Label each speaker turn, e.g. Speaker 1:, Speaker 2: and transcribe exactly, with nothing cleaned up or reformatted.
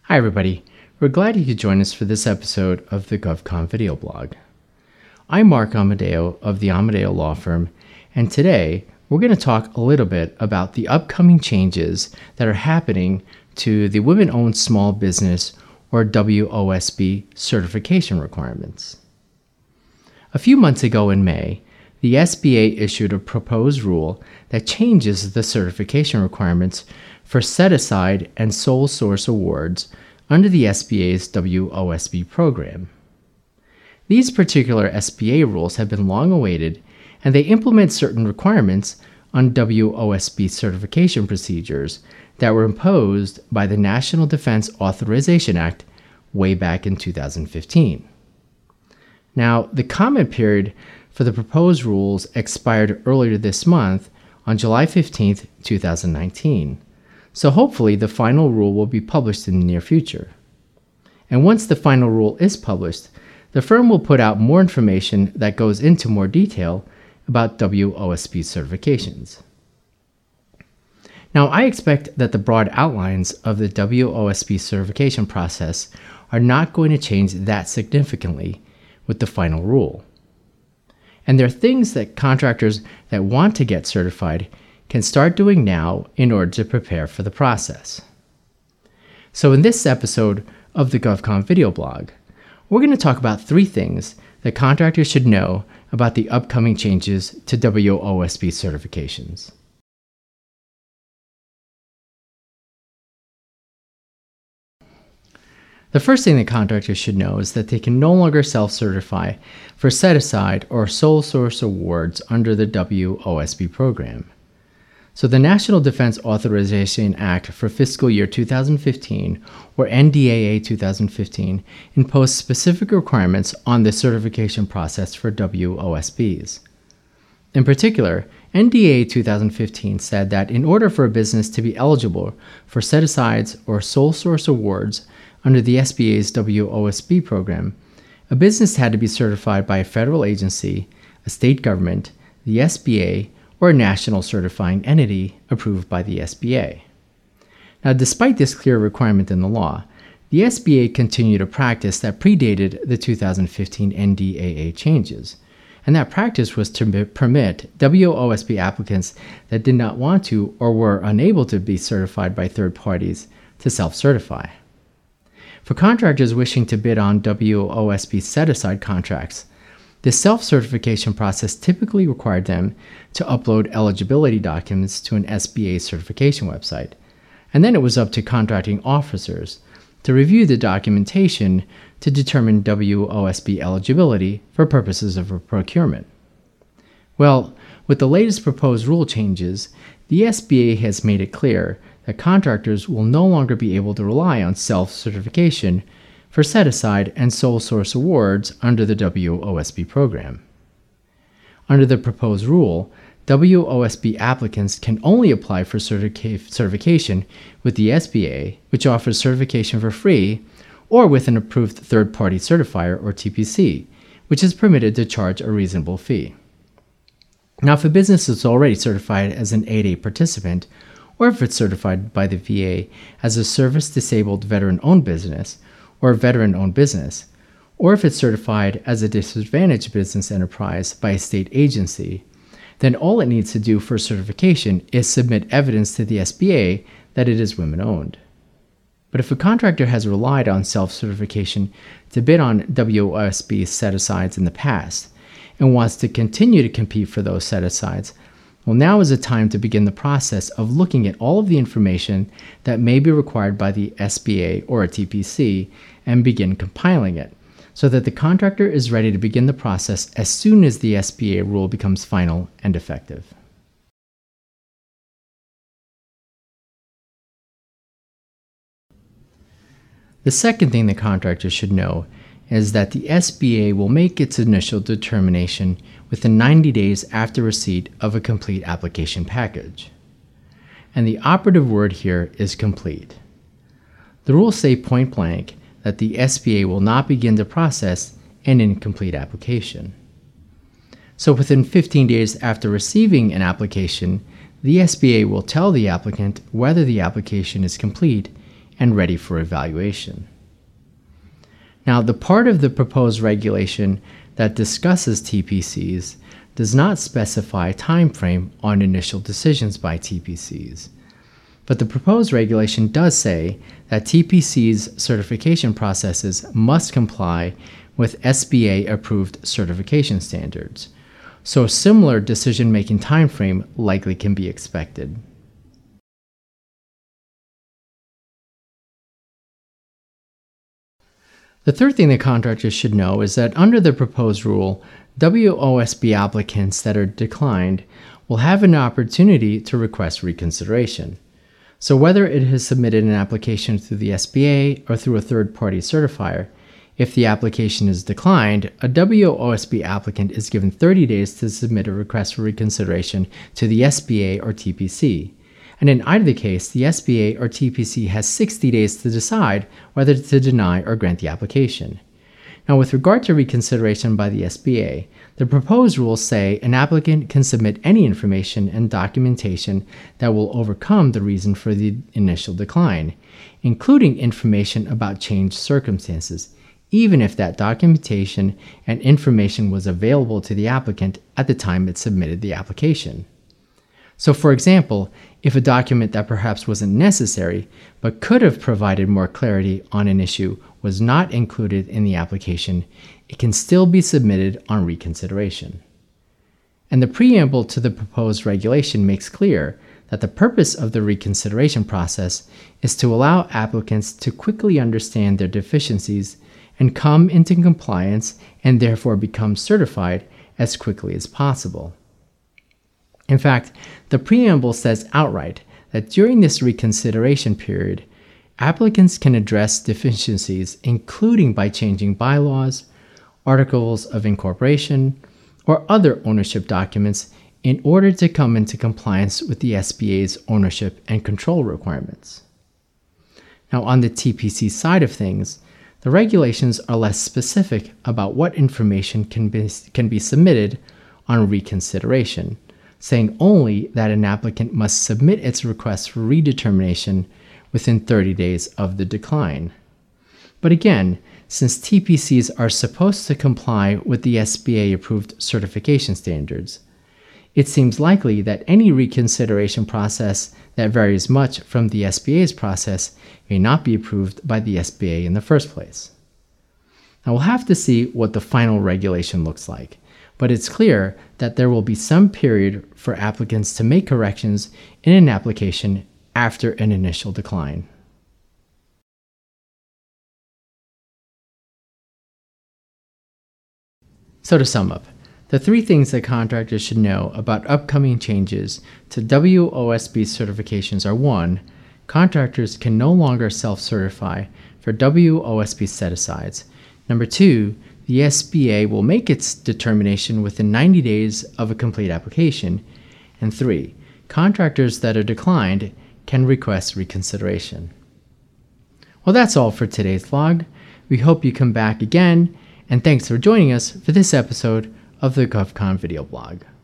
Speaker 1: Hi everybody, we're glad you could join us for this episode of the GovCon video blog. I'm Mark Amadeo of the Amadeo Law Firm, and today we're going to talk a little bit about the upcoming changes that are happening to the Women-Owned Small Business or W O S B certification requirements. A few months ago in May, the S B A issued a proposed rule that changes the certification requirements for set-aside and sole source awards under the S B A's W O S B program. These particular S B A rules have been long awaited, and they implement certain requirements on W O S B certification procedures that were imposed by the National Defense Authorization Act way back in two thousand fifteen. Now, the comment period for the proposed rules expired earlier this month on July fifteenth, two thousand nineteen. So hopefully the final rule will be published in the near future. And once the final rule is published, the firm will put out more information that goes into more detail about W O S B certifications. Now, I expect that the broad outlines of the W O S B certification process are not going to change that significantly with the final rule. And there are things that contractors that want to get certified can start doing now in order to prepare for the process. So in this episode of the GovCon video blog, we're going to talk about three things that contractors should know about the upcoming changes to W O S B certifications. The first thing that contractors should know is that they can no longer self-certify for set-aside or sole source awards under the W O S B program. So the National Defense Authorization Act for fiscal year two thousand fifteen, or N D A A two thousand fifteen, imposed specific requirements on the certification process for W O S Bs. In particular, N D A A two thousand fifteen said that in order for a business to be eligible for set-asides or sole source awards under the S B A's W O S B program, a business had to be certified by a federal agency, a state government, the S B A, or a national certifying entity approved by the S B A. Now, despite this clear requirement in the law, the S B A continued a practice that predated the two thousand fifteen N D A A changes, and that practice was to permit W O S B applicants that did not want to or were unable to be certified by third parties to self-certify. For contractors wishing to bid on W O S B set-aside contracts, the self-certification process typically required them to upload eligibility documents to an S B A certification website, and then it was up to contracting officers to review the documentation to determine W O S B eligibility for purposes of a procurement. Well, with the latest proposed rule changes, the S B A has made it clear that contractors will no longer be able to rely on self-certification for set-aside and sole source awards under the W O S B program. Under the proposed rule, W O S B applicants can only apply for certific- certification with the S B A, which offers certification for free, or with an approved third-party certifier or T P C, which is permitted to charge a reasonable fee. Now, if a business is already certified as an eight A participant, or if it's certified by the V A as a service-disabled veteran-owned business, or a veteran-owned business, or if it's certified as a disadvantaged business enterprise by a state agency, then all it needs to do for certification is submit evidence to the S B A that it is women-owned. But if a contractor has relied on self-certification to bid on W O S B set-asides in the past and wants to continue to compete for those set-asides, well, now is the time to begin the process of looking at all of the information that may be required by the S B A or a T P C and begin compiling it, so that the contractor is ready to begin the process as soon as the S B A rule becomes final and effective. The second thing the contractor should know is that the S B A will make its initial determination within ninety days after receipt of a complete application package. And the operative word here is complete. The rules say point blank that the S B A will not begin the process an incomplete application. So within fifteen days after receiving an application, the S B A will tell the applicant whether the application is complete and ready for evaluation. Now, the part of the proposed regulation that discusses T P Cs does not specify a time frame on initial decisions by T P Cs. But the proposed regulation does say that T P Cs' certification processes must comply with S B A-approved certification standards, so a similar decision-making timeframe likely can be expected. The third thing that contractors should know is that under the proposed rule, W O S B applicants that are declined will have an opportunity to request reconsideration. So whether it has submitted an application through the S B A or through a third-party certifier, if the application is declined, a W O S B applicant is given thirty days to submit a request for reconsideration to the S B A or T P C. And in either case, the S B A or T P C has sixty days to decide whether to deny or grant the application. Now, with regard to reconsideration by the S B A, the proposed rules say an applicant can submit any information and documentation that will overcome the reason for the initial decline, including information about changed circumstances, even if that documentation and information was available to the applicant at the time it submitted the application. So, for example, if a document that perhaps wasn't necessary but could have provided more clarity on an issue was not included in the application, it can still be submitted on reconsideration. And the preamble to the proposed regulation makes clear that the purpose of the reconsideration process is to allow applicants to quickly understand their deficiencies and come into compliance and therefore become certified as quickly as possible. In fact, the preamble says outright that during this reconsideration period, applicants can address deficiencies, including by changing bylaws, articles of incorporation, or other ownership documents in order to come into compliance with the S B A's ownership and control requirements. Now, on the T P C side of things, the regulations are less specific about what information can be, can be submitted on reconsideration, saying only that an applicant must submit its request for redetermination within thirty days of the decline. But again, since T P Cs are supposed to comply with the S B A-approved certification standards, it seems likely that any reconsideration process that varies much from the S B A's process may not be approved by the S B A in the first place. Now, we'll have to see what the final regulation looks like, but it's clear that there will be some period for applicants to make corrections in an application after an initial decline. So to sum up, the three things that contractors should know about upcoming changes to W O S B certifications are: one, contractors can no longer self-certify for W O S B set-asides. Number two, the S B A will make its determination within ninety days of a complete application. And three, contractors that are declined can request reconsideration. Well, that's all for today's vlog. We hope you come back again, and thanks for joining us for this episode of the GovCon video blog.